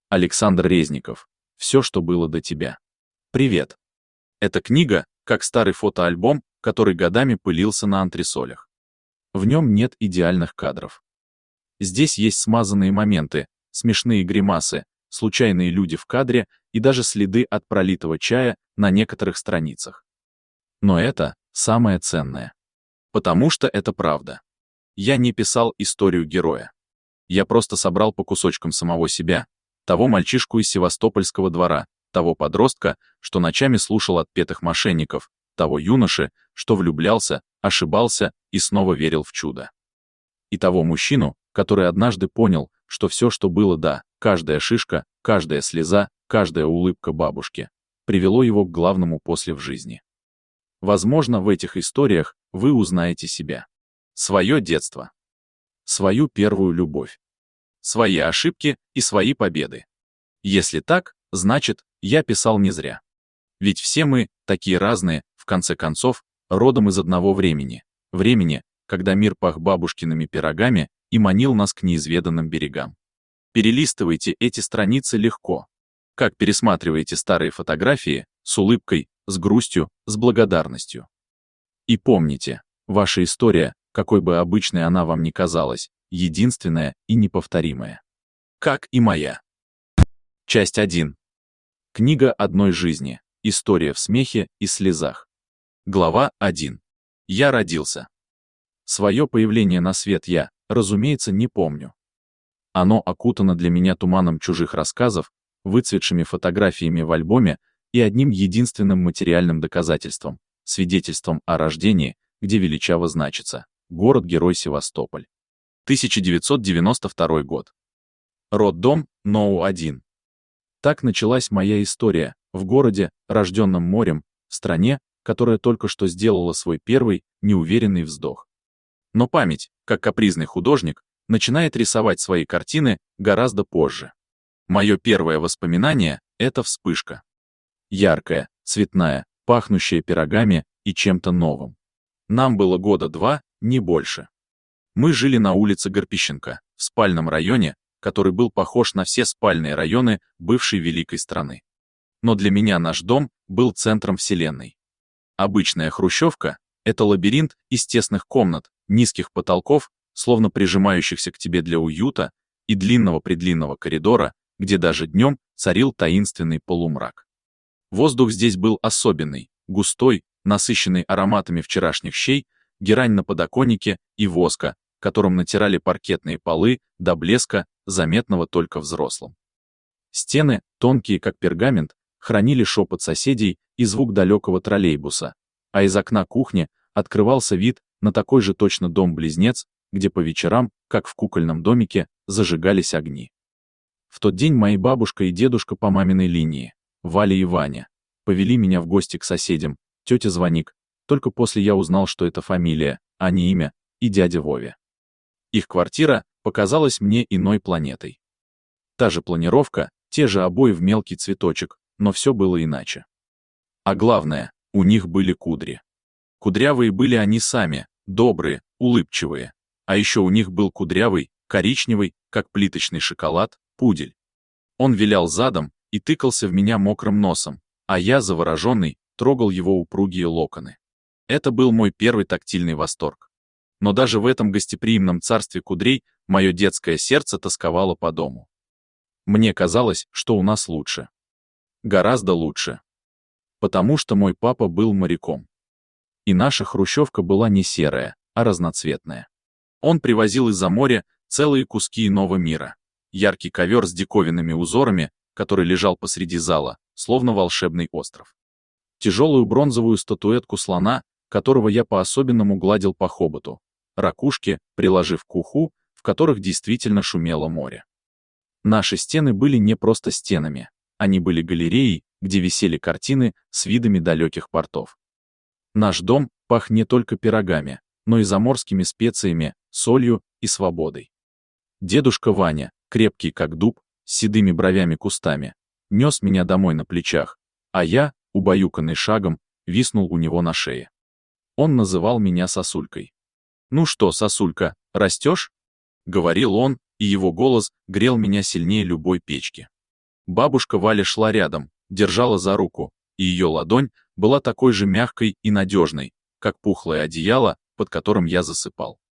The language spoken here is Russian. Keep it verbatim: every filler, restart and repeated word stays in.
Александр Резников. Все, что было до тебя. Привет. Эта книга, как старый фотоальбом, который годами пылился на антресолях. В нем нет идеальных кадров. Здесь есть смазанные моменты, смешные гримасы, случайные люди в кадре и даже следы от пролитого чая на некоторых страницах. Но это самое ценное. Потому что это правда. Я не писал историю героя. Я просто собрал по кусочкам самого себя, того мальчишку из севастопольского двора, того подростка, что ночами слушал отпетых мошенников, того юноши, что влюблялся, ошибался и снова верил в чудо. И того мужчину, который однажды понял, что все, что было да, каждая шишка, каждая слеза, каждая улыбка бабушки, привело его к главному после в жизни. Возможно, в этих историях вы узнаете себя. Свое детство. Свою первую любовь. Свои ошибки и свои победы. Если так, значит, я писал не зря. Ведь все мы, такие разные, в конце концов, родом из одного времени. Времени, когда мир пах бабушкиными пирогами и манил нас к неизведанным берегам. Перелистывайте эти страницы легко. Как пересматриваете старые фотографии, с улыбкой, с грустью, с благодарностью. И помните, ваша история, какой бы обычной она вам ни казалась, единственная и неповторимая. Как и моя. Часть один. Книга одной жизни. История в смехе и слезах. Глава один. Я родился. Свое появление на свет я, разумеется, не помню. Оно окутано для меня туманом чужих рассказов, выцветшими фотографиями в альбоме и одним единственным материальным доказательством, свидетельством о рождении, где величаво значится город-герой Севастополь. тысяча девятьсот девяносто второй год. Роддом НОУ один. Так началась моя история в городе, рожденном морем, в стране, которая только что сделала свой первый, неуверенный вздох. Но память, как капризный художник, начинает рисовать свои картины гораздо позже. Мое первое воспоминание — это вспышка. Яркая, цветная, пахнущая пирогами и чем-то новым. Нам было года два, не больше. Мы жили на улице Горпищенко, в спальном районе, который был похож на все спальные районы бывшей великой страны. Но для меня наш дом был центром вселенной. Обычная хрущевка — это лабиринт из тесных комнат, низких потолков, словно прижимающихся к тебе для уюта, и длинного-предлинного коридора, где даже днем царил таинственный полумрак. Воздух здесь был особенный, густой, насыщенный ароматами вчерашних щей, герань на подоконнике и воска, которым натирали паркетные полы до блеска, заметного только взрослым. Стены, тонкие как пергамент, хранили шепот соседей и звук далекого троллейбуса, а из окна кухни открывался вид на такой же точно дом-близнец, где по вечерам, как в кукольном домике, зажигались огни. В тот день мои бабушка и дедушка по маминой линии, Валя и Ваня, повели меня в гости к соседям, тетя Звоник, только после я узнал, что это фамилия, а не имя, и дядя Вове. Их квартира показалась мне иной планетой. Та же планировка, те же обои в мелкий цветочек, но все было иначе. А главное, у них были кудри. Кудрявые были они сами, добрые, улыбчивые. А еще у них был кудрявый, коричневый, как плиточный шоколад, пудель. Он вилял задом и тыкался в меня мокрым носом, а я, завороженный, трогал его упругие локоны. Это был мой первый тактильный восторг. Но даже в этом гостеприимном царстве кудрей мое детское сердце тосковало по дому. Мне казалось, что у нас лучше. Гораздо лучше. Потому что мой папа был моряком. И наша хрущевка была не серая, а разноцветная. Он привозил из-за моря целые куски иного мира. Яркий ковер с диковинными узорами, который лежал посреди зала, словно волшебный остров. Тяжелую бронзовую статуэтку слона, которого я по-особенному гладил по хоботу. Ракушки, приложив к уху, в которых действительно шумело море. Наши стены были не просто стенами, они были галереей, где висели картины с видами далеких портов. Наш дом пах не только пирогами, но и заморскими специями, солью и свободой. Дедушка Ваня, крепкий как дуб, с седыми бровями-кустами, нес меня домой на плечах, а я, убаюканный шагом, виснул у него на шее. Он называл меня сосулькой. «Ну что, сосулька, растешь?» — говорил он, и его голос грел меня сильнее любой печки. Бабушка Валя шла рядом, держала за руку, и ее ладонь была такой же мягкой и надежной, как пухлое одеяло, под которым я засыпал.